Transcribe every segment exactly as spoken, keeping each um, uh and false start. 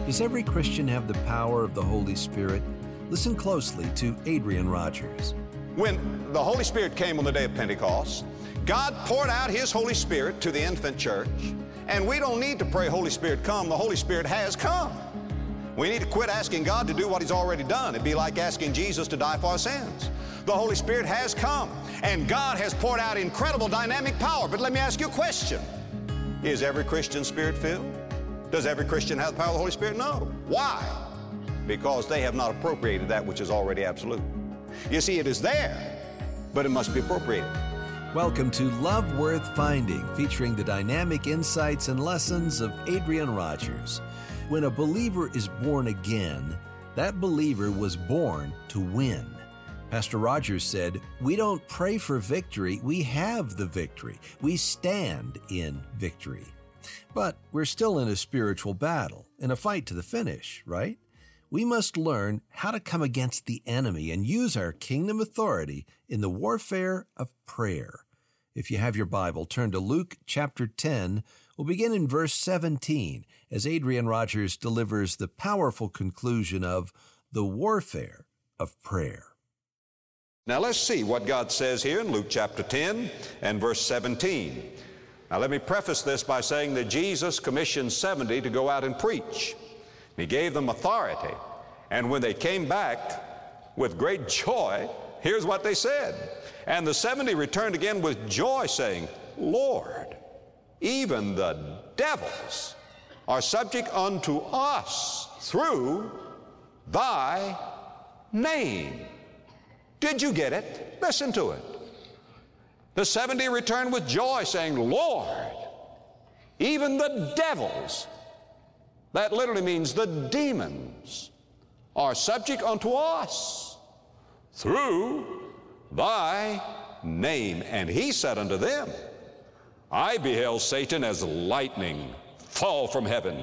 Does every Christian have the power of the Holy Spirit? Listen closely to Adrian Rogers. When the Holy Spirit came on the day of Pentecost, God poured out His Holy Spirit to the infant church, and we don't need to pray, Holy Spirit, come. The Holy Spirit has come. We need to quit asking God to do what He's already done. It'd be like asking Jesus to die for our sins. The Holy Spirit has come, and God has poured out incredible dynamic power. But let me ask you a question. Is every Christian Spirit-filled? Does every Christian have the power of the Holy Spirit? No. Why? Because they have not appropriated that which is already absolute. You see, it is there, but it must be appropriated. Welcome to Love Worth Finding, featuring the dynamic insights and lessons of Adrian Rogers. When a believer is born again, that believer was born to win. Pastor Rogers said, we don't pray for victory, we have the victory. We stand in victory. But we're still in a spiritual battle, in a fight to the finish, right? We must learn how to come against the enemy and use our kingdom authority in the warfare of prayer. If you have your Bible, turn to Luke chapter ten. We'll begin in verse seventeen as Adrian Rogers delivers the powerful conclusion of the warfare of prayer. Now let's see what God says here in Luke chapter ten and verse seventeen. Now let me preface this by saying that Jesus commissioned seventy to go out and preach. He gave them authority. And when they came back with great joy, here's what they said. And the seventy returned again with joy, saying, Lord, even the devils are subject unto us through thy name. Did you get it? Listen to it. The seventy returned with joy, saying, Lord, even the devils, that literally means the demons, are subject unto us through thy name. And he said unto them, I beheld Satan as lightning fall from heaven.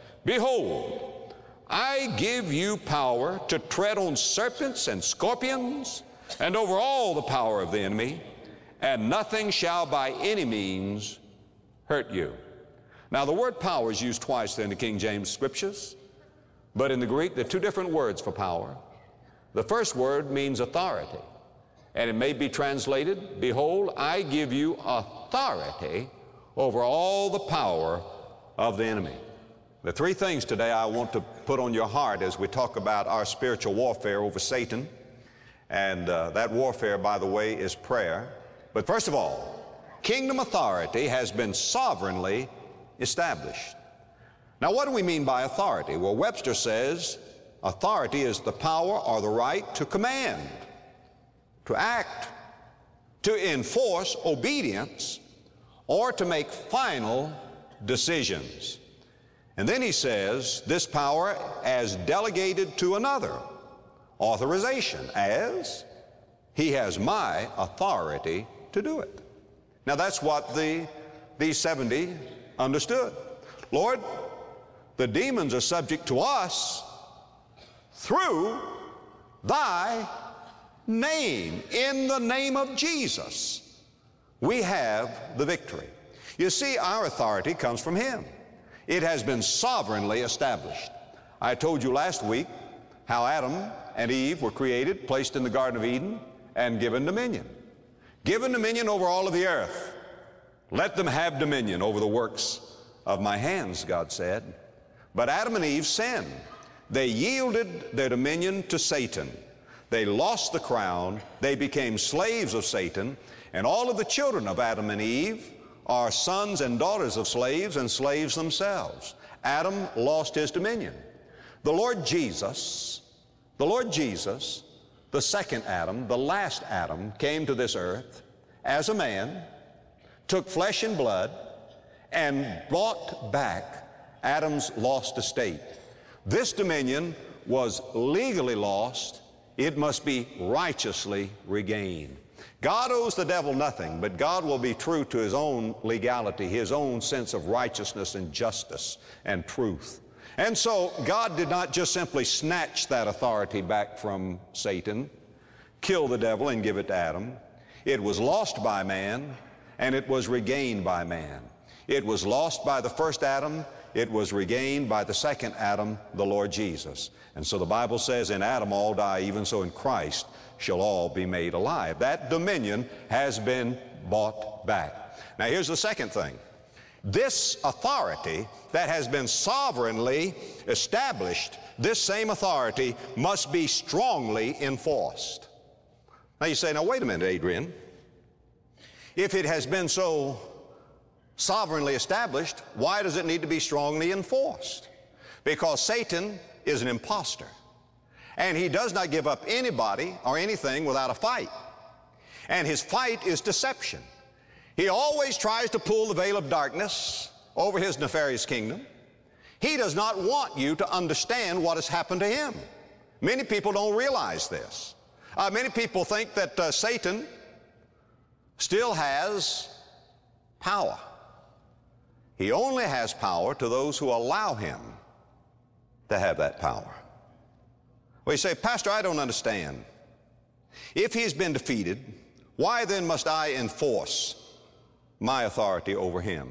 Behold, I give you power to tread on serpents and scorpions, and over all the power of the enemy, and nothing shall by any means hurt you. Now, the word power is used twice in the King James Scriptures, but in the Greek, there are two different words for power. The first word means authority, and it may be translated, Behold, I give you authority over all the power of the enemy. The three things today I want to put on your heart as we talk about our spiritual warfare over Satan, and uh, that warfare, by the way, is prayer. But first of all, kingdom authority has been sovereignly established. Now, what do we mean by authority? Well, Webster says authority is the power or the right to command, to act, to enforce obedience, or to make final decisions. And then he says this power as delegated to another, authorization, as he has my authority to do it. Now, that's what the these seventy understood. Lord, the demons are subject to us through thy name. In the name of Jesus, we have the victory. You see, our authority comes from him. It has been sovereignly established. I told you last week how Adam and Eve were created, placed in the Garden of Eden, and given dominion. Given dominion over all of the earth. Let them have dominion over the works of my hands, God said. But Adam and Eve sinned. They yielded their dominion to Satan. They lost the crown. They became slaves of Satan. And all of the children of Adam and Eve are sons and daughters of slaves and slaves themselves. Adam lost his dominion. The Lord Jesus, the Lord Jesus, the second Adam, the last Adam, came to this earth as a man, took flesh and blood, and brought back Adam's lost estate. This dominion was legally lost. It must be righteously regained. God owes the devil nothing, but God will be true to his own legality, his own sense of righteousness and justice and truth. And so God did not just simply snatch that authority back from Satan, kill the devil and give it to Adam. It was lost by man, and it was regained by man. It was lost by the first Adam. it was regained by the second Adam, the Lord Jesus. And so the Bible says, in Adam all die, even so in Christ shall all be made alive. That dominion has been bought back. Now here's the second thing. This authority that has been sovereignly established, this same authority must be strongly enforced. Now you say, now wait a minute, Adrian. If it has been so sovereignly established, why does it need to be strongly enforced? Because Satan is an imposter, and he does not give up anybody or anything without a fight. And his fight is deception. He always tries to pull the veil of darkness over his nefarious kingdom. He does not want you to understand what has happened to him. Many people don't realize this. Uh, many people think that uh, Satan still has power. He only has power to those who allow him to have that power. Well, you say, Pastor, I don't understand. If he's been defeated, why then must I enforce my authority over him?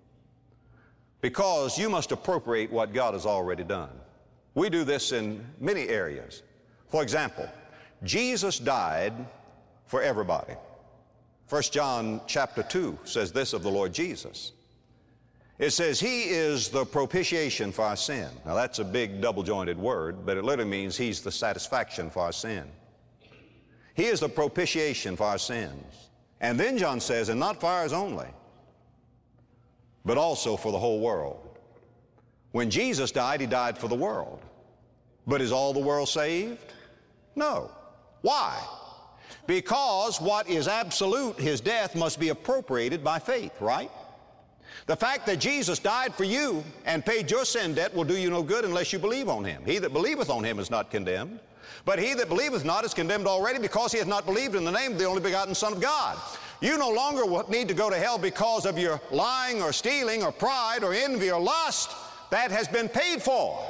Because you must appropriate what God has already done. We do this in many areas. For example, Jesus died for everybody. First John chapter two says this of the Lord Jesus. It says, he is the propitiation for our sin. Now that's a big double-jointed word, but it literally means he's the satisfaction for our sin. He is the propitiation for our sins. And then John says, and not for ours only, but also for the whole world. When Jesus died, he died for the world. But is all the world saved? No. Why? Because what is absolute, his death, must be appropriated by faith, right? The fact that Jesus died for you and paid your sin debt will do you no good unless you believe on him. He that believeth on him is not condemned, but he that believeth not is condemned already, because he hath not believed in the name of the only begotten Son of God. You no longer need to go to hell because of your lying or stealing or pride or envy or lust. That has been paid for.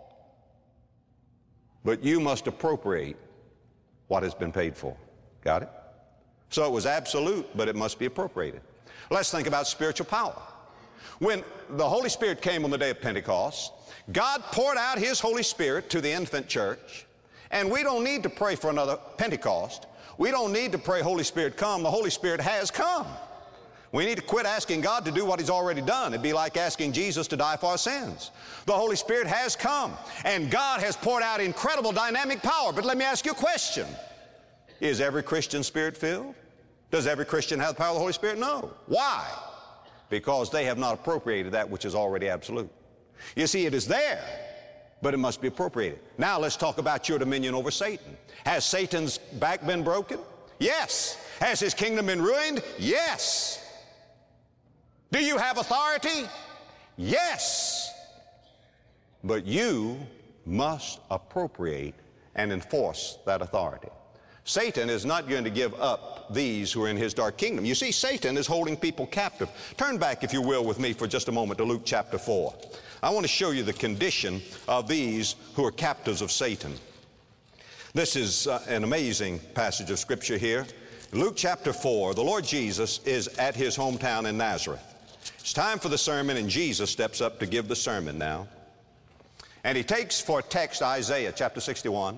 But you must appropriate what has been paid for. Got it? So it was absolute, but it must be appropriated. Let's think about spiritual power. When the Holy Spirit came on the day of Pentecost, God poured out his Holy Spirit to the infant church, and we don't need to pray for another Pentecost. We don't need to pray, Holy Spirit, come. The Holy Spirit has come. We need to quit asking God to do what he's already done. It'd be like asking Jesus to die for our sins. The Holy Spirit has come, and God has poured out incredible dynamic power. But let me ask you a question. Is every Christian Spirit-filled? Does every Christian have the power of the Holy Spirit? No. Why? Because they have not appropriated that which is already absolute. You see, it is there, but it must be appropriated. Now let's talk about your dominion over Satan. Has Satan's back been broken? Yes. Has his kingdom been ruined? Yes. Do you have authority? Yes. But you must appropriate and enforce that authority. Satan is not going to give up these who are in his dark kingdom. You see, Satan is holding people captive. Turn back, if you will, with me for just a moment to Luke chapter four. I want to show you the condition of these who are captives of Satan. This is uh, an amazing passage of Scripture here. Luke chapter four, the Lord Jesus is at his hometown in Nazareth. It's time for the sermon, and Jesus steps up to give the sermon now. And he takes for text Isaiah chapter sixty-one.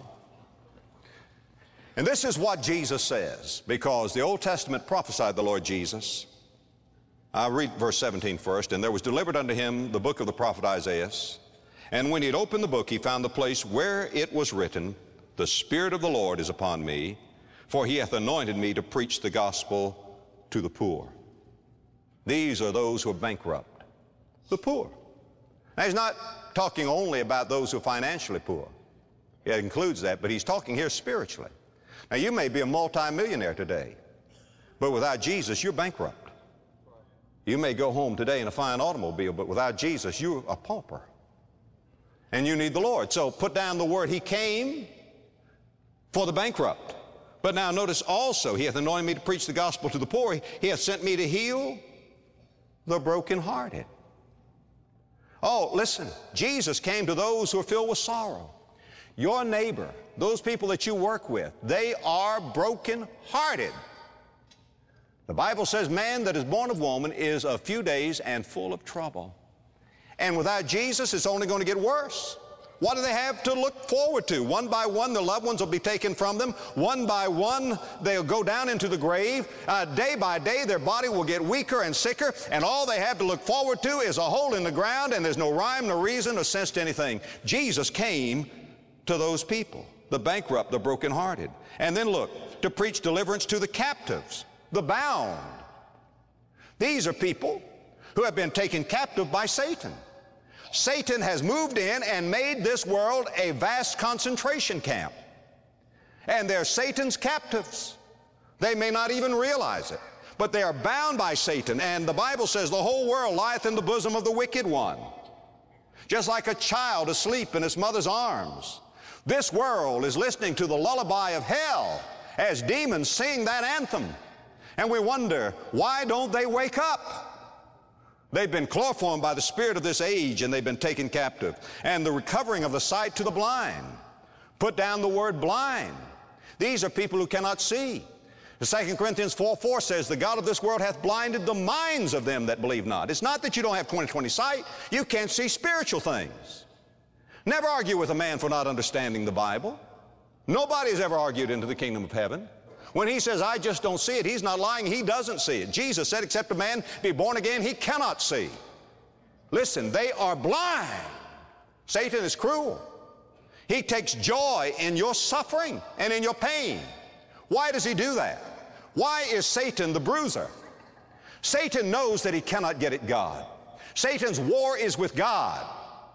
And this is what Jesus says, because the Old Testament prophesied the Lord Jesus. I'll read verse seventeen first. And there was delivered unto him the book of the prophet Isaiah. And when he had opened the book, he found the place where it was written, the Spirit of the Lord is upon me, for he hath anointed me to preach the gospel to the poor. These are those who are bankrupt, the poor. Now, he's not talking only about those who are financially poor. It includes that, but he's talking here spiritually. Now, you may be a multimillionaire today, but without Jesus, you're bankrupt. You may go home today in a fine automobile, but without Jesus, you're a pauper. And you need the Lord. So put down the word, he came for the bankrupt. But now notice also, he hath anointed me to preach the gospel to the poor. He hath sent me to heal the brokenhearted. Oh, listen, Jesus came to those who are filled with sorrow. Your neighbor, those people that you work with, they are broken-hearted. The Bible says man that is born of woman is of few days and full of trouble. And without Jesus, it's only going to get worse. What do they have to look forward to? One by one, their loved ones will be taken from them. One by one, they'll go down into the grave. Uh, day by day, their body will get weaker and sicker, and all they have to look forward to is a hole in the ground, and there's no rhyme, no reason, or sense to anything. Jesus came to those people, the bankrupt, the brokenhearted. And then look, to preach deliverance to the captives, the bound. These are people who have been taken captive by Satan. Satan has moved in and made this world a vast concentration camp. And they're Satan's captives. They may not even realize it, but they are bound by Satan. And the Bible says the whole world lieth in the bosom of the wicked one, just like a child asleep in its mother's arms. This world is listening to the lullaby of hell as demons sing that anthem. And we wonder, why don't they wake up? They've been chloroformed by the spirit of this age, and they've been taken captive. And the recovering of the sight to the blind. Put down the word blind. These are people who cannot see. Second Corinthians four four says, the God of this world hath blinded the minds of them that believe not. It's not that you don't have twenty twenty sight. You can't see spiritual things. Never argue with a man for not understanding the Bible. Nobody's ever argued into the kingdom of heaven. When he says, I just don't see it, he's not lying. He doesn't see it. Jesus said, except a man be born again, he cannot see. Listen, they are blind. Satan is cruel. He takes joy in your suffering and in your pain. Why does he do that? Why is Satan the bruiser? Satan knows that he cannot get at God. Satan's war is with God.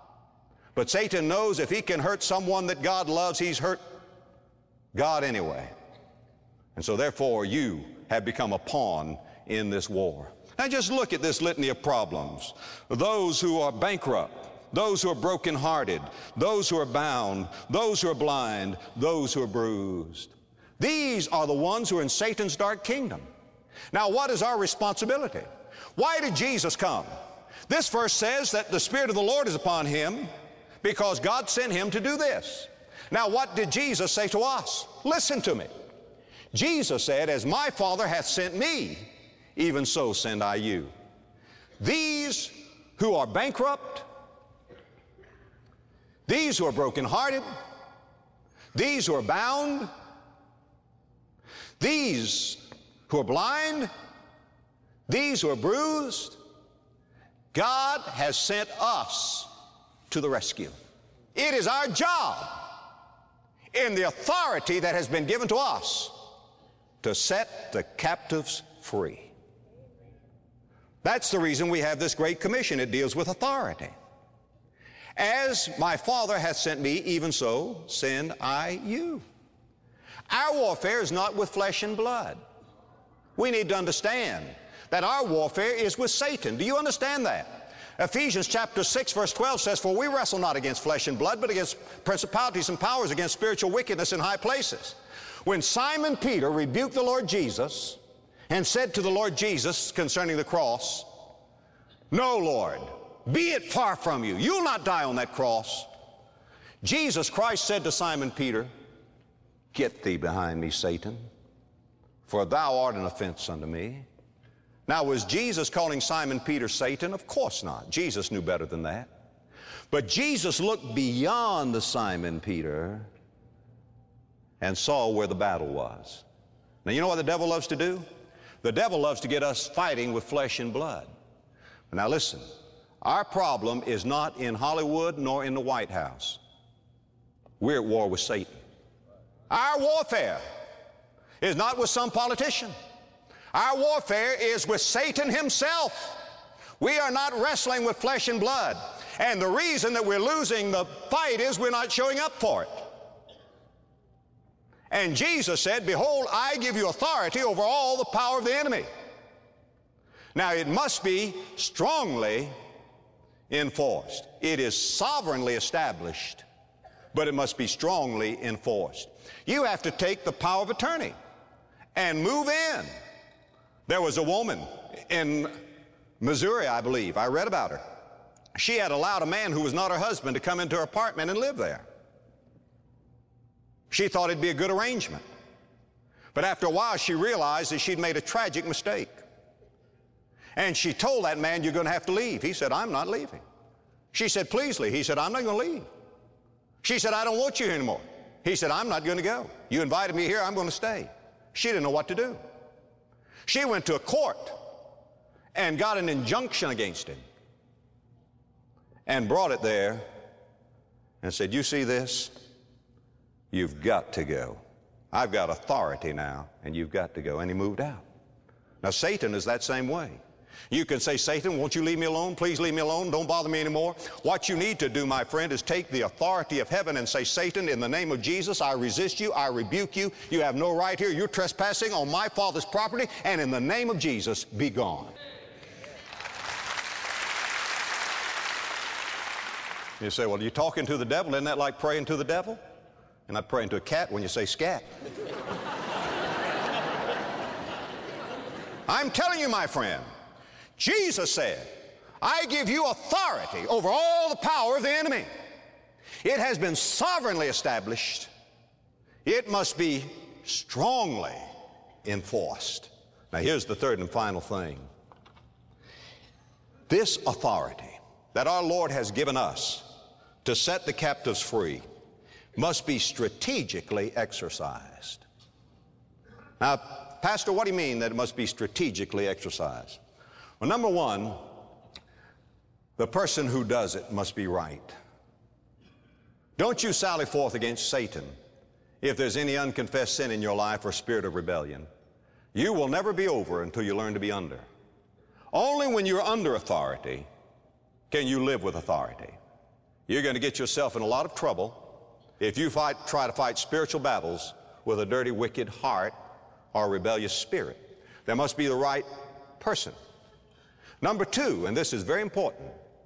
But Satan knows if he can hurt someone that God loves, he's hurt God anyway. And so therefore you have become a pawn in this war. Now just look at this litany of problems. Those who are bankrupt, those who are brokenhearted, those who are bound, those who are blind, those who are bruised. These are the ones who are in Satan's dark kingdom. Now what is our responsibility? Why did Jesus come? This verse says that the Spirit of the Lord is upon him because God sent him to do this. Now what did Jesus say to us? Listen to me. Jesus said, as my Father hath sent me, even so send I you. These who are bankrupt, these who are brokenhearted, these who are bound, these who are blind, these who are bruised, God has sent us to the rescue. It is our job in the authority that has been given to us to set the captives free. That's the reason we have this great commission. It deals with authority. As my Father hath sent me, even so send I you. Our warfare is not with flesh and blood. We need to understand that our warfare is with Satan. Do you understand that? Ephesians chapter six verse twelve says, for we wrestle not against flesh and blood, but against principalities and powers, against spiritual wickedness in high places. When Simon Peter rebuked the Lord Jesus and said to the Lord Jesus concerning the cross, no, Lord, be it far from you. You'll not die on that cross. Jesus Christ said to Simon Peter, get thee behind me, Satan, for thou art an offense unto me. Now, was Jesus calling Simon Peter Satan? Of course not. Jesus knew better than that. But Jesus looked beyond the Simon Peter and saw where the battle was. Now, you know what the devil loves to do? The devil loves to get us fighting with flesh and blood. Now, listen, our problem is not in Hollywood nor in the White House. We're at war with Satan. Our warfare is not with some politician. Our warfare is with Satan himself. We are not wrestling with flesh and blood. And the reason that we're losing the fight is we're not showing up for it. And Jesus said, behold, I give you authority over all the power of the enemy. Now, it must be strongly enforced. It is sovereignly established, but it must be strongly enforced. You have to take the power of attorney and move in. There was a woman in Missouri, I believe. I read about her. She had allowed a man who was not her husband to come into her apartment and live there. She thought it'd be a good arrangement. But after a while, she realized that she'd made a tragic mistake. And she told that man, you're going to have to leave. He said, I'm not leaving. She said, please leave. He said, I'm not going to leave. She said, I don't want you here anymore. He said, I'm not going to go. You invited me here, I'm going to stay. She didn't know what to do. She went to a court and got an injunction against him and brought it there and said, you see this? You've got to go. I've got authority now, and you've got to go. And he moved out. Now, Satan is that same way. You can say, Satan, won't you leave me alone? Please leave me alone. Don't bother me anymore. What you need to do, my friend, is take the authority of heaven and say, Satan, in the name of Jesus, I resist you. I rebuke you. You have no right here. You're trespassing on my Father's property, and in the name of Jesus, be gone. You say, well, you're talking to the devil. Isn't that like praying to the devil? You're not praying to a cat when you say scat. I'm telling you, my friend, Jesus said, I give you authority over all the power of the enemy. It has been sovereignly established. It must be strongly enforced. Now, here's the third and final thing. This authority that our Lord has given us to set the captives free must be strategically exercised. Now, Pastor, what do you mean that it must be strategically exercised? Well, number one, the person who does it must be right. Don't you sally forth against Satan if there's any unconfessed sin in your life or spirit of rebellion. You will never be over until you learn to be under. Only when you're under authority can you live with authority. You're going to get yourself in a lot of trouble if you fight, try to fight spiritual battles with a dirty, wicked heart or a rebellious spirit. There must be the right person. Number two, and this is very important,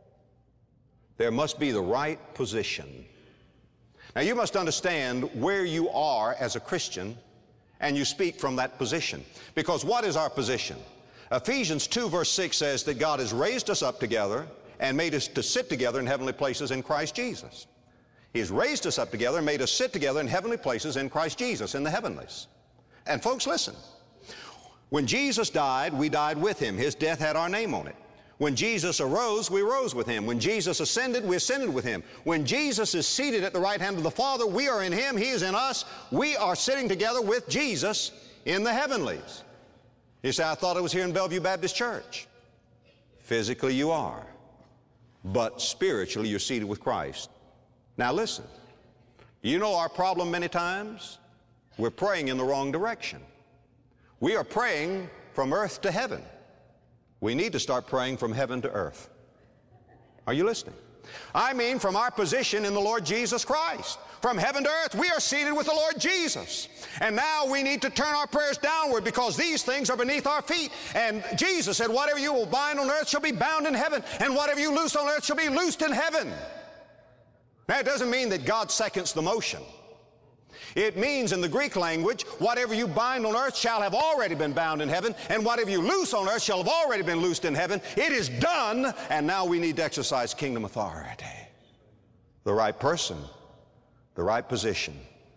there must be the right position. Now, you must understand where you are as a Christian, and you speak from that position. Because what is our position? Ephesians two verse six says that God has raised us up together and made us to sit together in heavenly places in Christ Jesus. He has raised us up together and made us sit together in heavenly places in Christ Jesus, in the heavenlies. And folks, listen. When Jesus died, we died with him. His death had our name on it. When Jesus arose, we rose with him. When Jesus ascended, we ascended with him. When Jesus is seated at the right hand of the Father, we are in him, he is in us. We are sitting together with Jesus in the heavenlies. You say, I thought it was here in Bellevue Baptist Church. Physically you are, but spiritually you're seated with Christ. Now listen, you know our problem many times? We're praying in the wrong direction. We are praying from earth to heaven. We need to start praying from heaven to earth. Are you listening? I mean from our position in the Lord Jesus Christ. From heaven to earth, we are seated with the Lord Jesus. And now we need to turn our prayers downward because these things are beneath our feet. And Jesus said, whatever you will bind on earth shall be bound in heaven, and whatever you loose on earth shall be loosed in heaven. Now, it doesn't mean that God seconds the motion. It means in the Greek language, whatever you bind on earth shall have already been bound in heaven, and whatever you loose on earth shall have already been loosed in heaven. It is done, and now we need to exercise kingdom authority. The right person, the right position,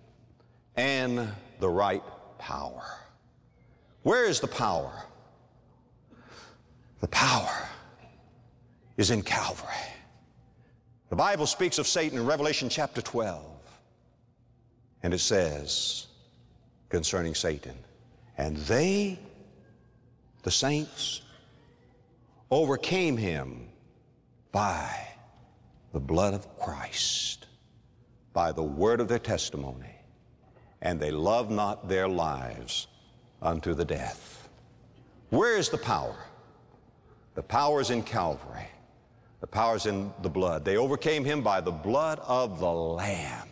and the right power. Where is the power? The power is in Calvary. The Bible speaks of Satan in Revelation chapter twelve. And it says concerning Satan, and they, the saints, overcame him by the blood of Christ, by the word of their testimony, and they loved not their lives unto the death. Where is the power? The power is in Calvary. The power is in the blood. They overcame him by the blood of the Lamb.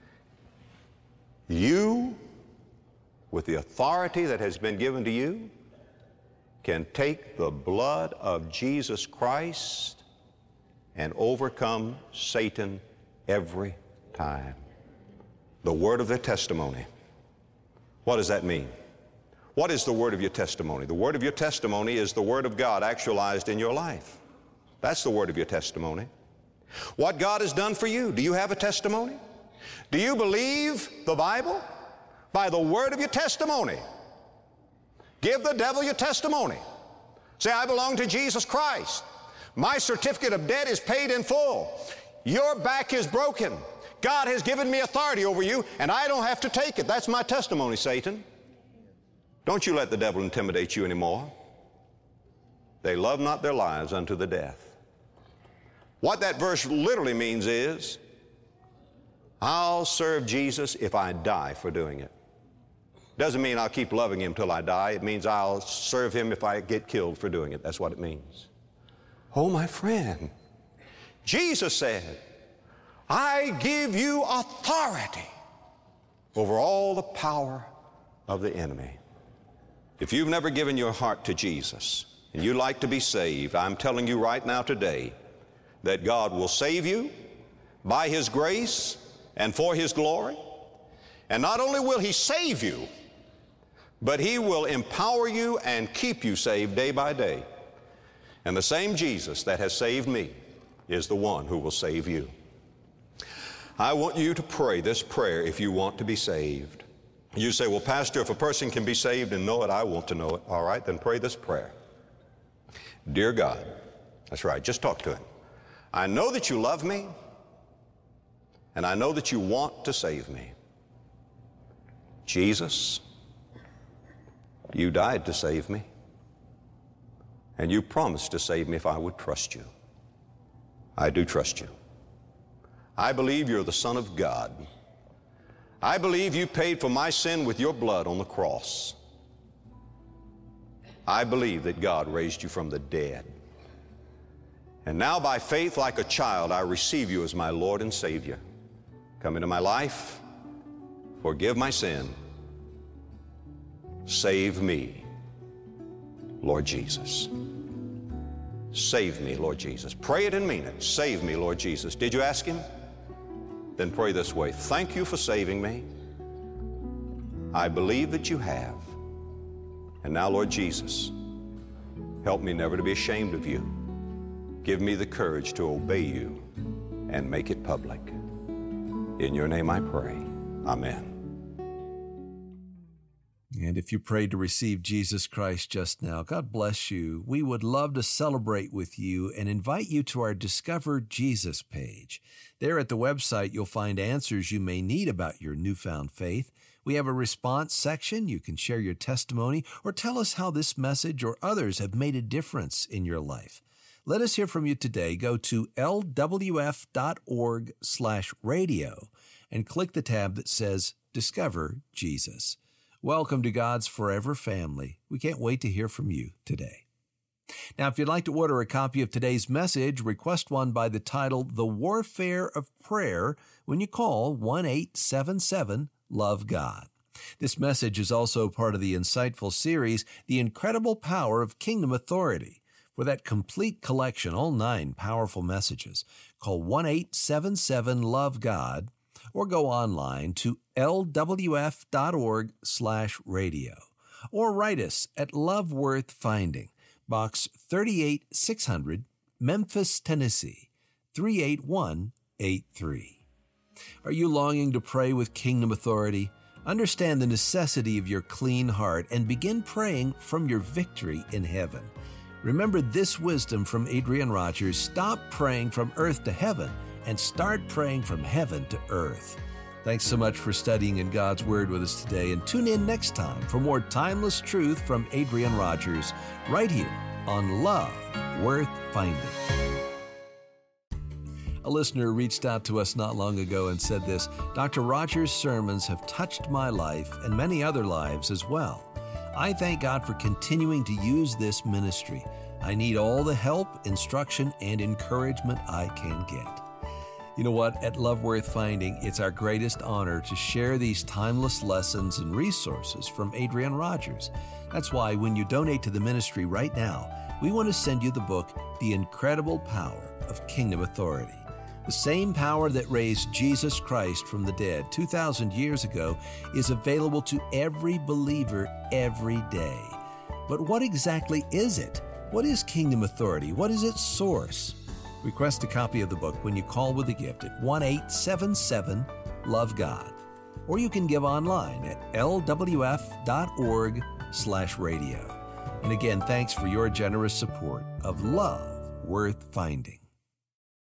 You, with the authority that has been given to you, can take the blood of Jesus Christ and overcome Satan every time. The word of their testimony. What does that mean? What is the word of your testimony? The word of your testimony is the word of God actualized in your life. That's the word of your testimony. What God has done for you. Do you have a testimony? Do you believe the Bible? By the word of your testimony. Give the devil your testimony. Say, I belong to Jesus Christ. My certificate of debt is paid in full. Your back is broken. God has given me authority over you, and I don't have to take it. That's my testimony, Satan. Don't you let the devil intimidate you anymore. They love not their lives unto the death. What that verse literally means is, I'll serve Jesus if I die for doing it. Doesn't mean I'll keep loving him till I die. It means I'll serve him if I get killed for doing it. That's what it means. Oh, my friend, Jesus said, I give you authority over all the power of the enemy. If you've never given your heart to Jesus and you'd like to be saved, I'm telling you right now today that God will save you by his grace and for his glory. And not only will he save you, but he will empower you and keep you saved day by day. And the same Jesus that has saved me is the one who will save you. I want you to pray this prayer if you want to be saved. You say, well, Pastor, if a person can be saved and know it, I want to know it. All right, then pray this prayer. Dear God, that's right, just talk to him. I know that you love me, and I know that you want to save me. Jesus, you died to save me, and you promised to save me if I would trust you. I do trust you. I believe you're the Son of God. I believe you paid for my sin with your blood on the cross. I believe that God raised you from the dead. And now by faith, like a child, I receive you as my Lord and Savior. Come into my life, forgive my sin, save me, Lord Jesus. Save me, Lord Jesus. Pray it and mean it. Save me, Lord Jesus. Did you ask him? Then pray this way. Thank you for saving me. I believe that you have. And now, Lord Jesus, help me never to be ashamed of you. Give me the courage to obey you and make it public. In your name I pray. Amen. And if you prayed to receive Jesus Christ just now, God bless you. We would love to celebrate with you and invite you to our Discover Jesus page. There at the website, you'll find answers you may need about your newfound faith. We have a response section. You can share your testimony or tell us how this message or others have made a difference in your life. Let us hear from you today. Go to L W F dot org slash radio and click the tab that says Discover Jesus. Welcome to God's Forever Family. We can't wait to hear from you today. Now, if you'd like to order a copy of today's message, request one by the title, The Warfare of Prayer, when you call one eight seven seven, love God. This message is also part of the insightful series, The Incredible Power of Kingdom Authority. For that complete collection, all nine powerful messages, call one eight seven seven, love God, or go online to L W F dot org slash radio, or write us at Love Worth Finding, Box thirty-eight six hundred, Memphis, Tennessee, three eight one eight three. Are you longing to pray with kingdom authority? Understand the necessity of your clean heart and begin praying from your victory in heaven. Remember this wisdom from Adrian Rogers: stop praying from earth to heaven and start praying from heaven to earth. Thanks so much for studying in God's Word with us today, and tune in next time for more timeless truth from Adrian Rogers, right here on Love Worth Finding. A listener reached out to us not long ago and said this: Doctor Rogers' sermons have touched my life and many other lives as well. I thank God for continuing to use this ministry. I need all the help, instruction, and encouragement I can get. You know what? At Love Worth Finding, it's our greatest honor to share these timeless lessons and resources from Adrian Rogers. That's why when you donate to the ministry right now, we want to send you the book, The Incredible Power of Kingdom Authority. The same power that raised Jesus Christ from the dead two thousand years ago is available to every believer every day. But what exactly is it? What is kingdom authority? What is its source? Request a copy of the book when you call with a gift at one eight seven seven, love God. Or you can give online at L W F dot org slash radio. And again, thanks for your generous support of Love worth finding.